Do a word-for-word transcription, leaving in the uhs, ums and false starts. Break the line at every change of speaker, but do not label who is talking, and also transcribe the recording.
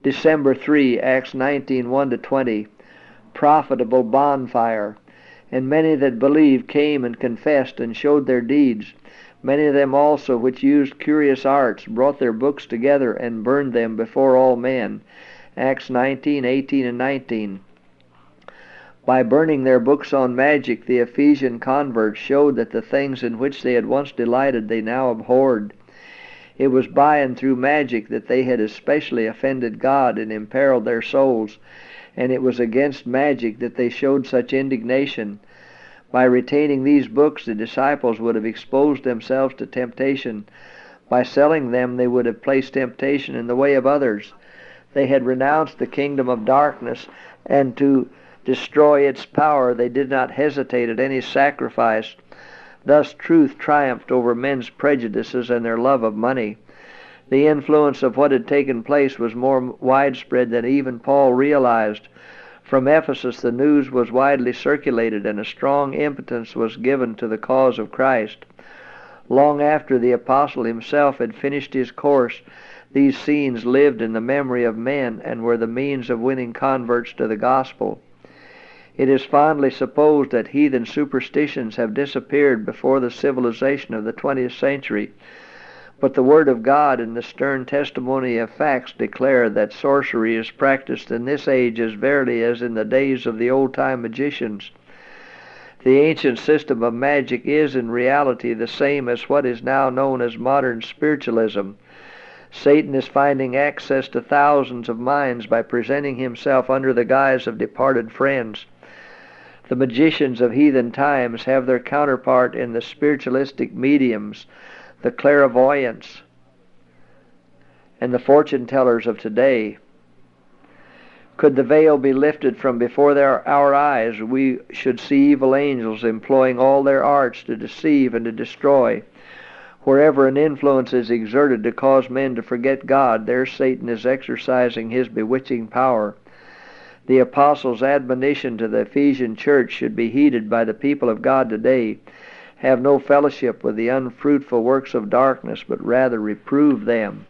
December third, Acts nineteen, one to twenty. Profitable bonfire. And many that believed came and confessed and showed their deeds. Many of them also which used curious arts brought their books together and burned them before all men. Acts nineteen, eighteen and nineteen. By burning their books on magic, the Ephesian converts showed that the things in which they had once delighted they now abhorred. It was by and through magic that they had especially offended God and imperiled their souls, and it was against magic that they showed such indignation. By retaining these books, the disciples would have exposed themselves to temptation. By selling them, they would have placed temptation in the way of others. They had renounced the kingdom of darkness, and to destroy its power they did not hesitate at any sacrifice. Thus truth triumphed over men's prejudices and their love of money. The influence of what had taken place was more widespread than even Paul realized. From Ephesus the news was widely circulated, and a strong impetus was given to the cause of Christ. Long after the apostle himself had finished his course, these scenes lived in the memory of men and were the means of winning converts to the gospel. It is fondly supposed that heathen superstitions have disappeared before the civilization of the twentieth century, but the Word of God and the stern testimony of facts declare that sorcery is practiced in this age as verily as in the days of the old-time magicians. The ancient system of magic is in reality the same as what is now known as modern spiritualism. Satan is finding access to thousands of minds by presenting himself under the guise of departed friends. The magicians of heathen times have their counterpart in the spiritualistic mediums, the clairvoyants, and the fortune tellers of today. Could the veil be lifted from before their, our eyes, we should see evil angels employing all their arts to deceive and to destroy. Wherever an influence is exerted to cause men to forget God, there Satan is exercising his bewitching power. The apostles' admonition to the Ephesian church should be heeded by the people of God today. Have no fellowship with the unfruitful works of darkness, but rather reprove them.